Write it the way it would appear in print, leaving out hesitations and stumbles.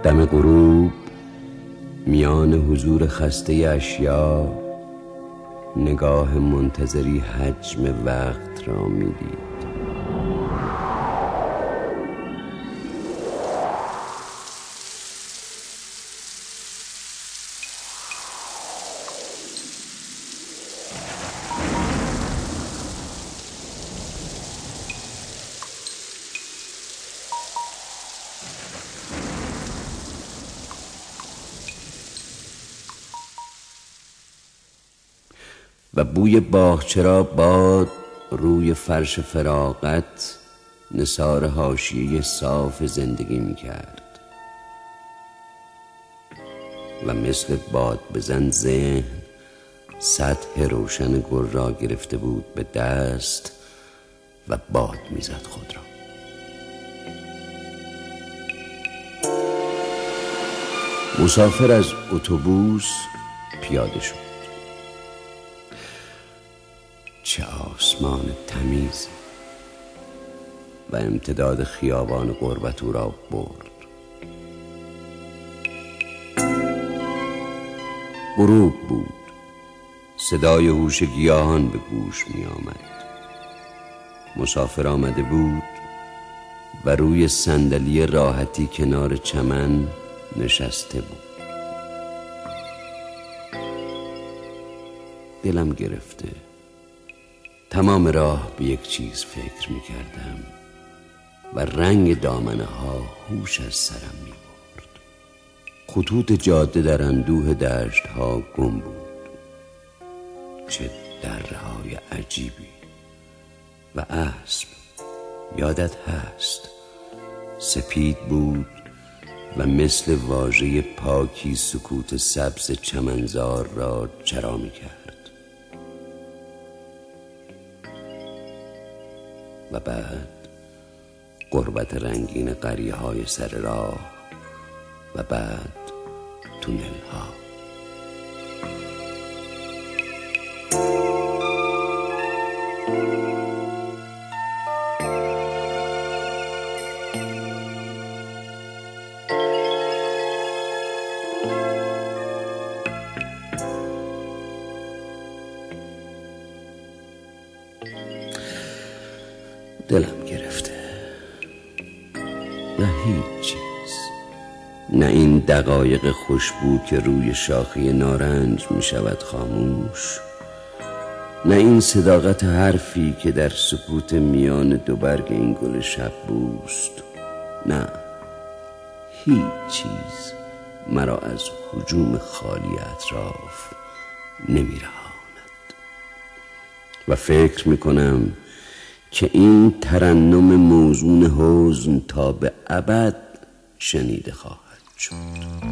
دم غروب میان حضور خسته اشیا نگاه منتظری حجم وقت را میدید. و بوی باغچه را باد روی فرش فراغت نثار حاشیه صاف زندگی می کرد و مثل باد بزن ذهن سطح روشن گل را گرفته بود به دست و باد می زد خود را. مسافر از اتوبوس پیاده شد. چه آسمان تمیزی و امتداد خیابان غربت او را برد. غروب بود. صدای هوش گیاهان به گوش می آمد. مسافر آمده بود و روی صندلی راحتی کنار چمن نشسته بود. دلم گرفته. تمام راه به یک چیز فکر می کردم و رنگ دامنه ها هوش از سرم می برد. خطوط جاده در اندوه دشت ها گم بود. چه دره های عجیبی. و اسب یادت هست سپید بود و مثل واژه پاکی سکوت سبز چمنزار را چرا می کرد. و بعد غربت رنگین قریه های سر راه و بعد تونل ها. دلم گرفته. نه هیچ چیز. نه این دقایق خوشبو که روی شاخه نارنج می شود خاموش. نه این صداقت حرفی که در سکوت میان دو برگ این گل شب بوست. نه هیچ چیز مرا از هجوم خالی اطراف نمی رهاند. و فکر می کنم که این ترنم موزون حزن تا به ابد شنیده خواهد شد.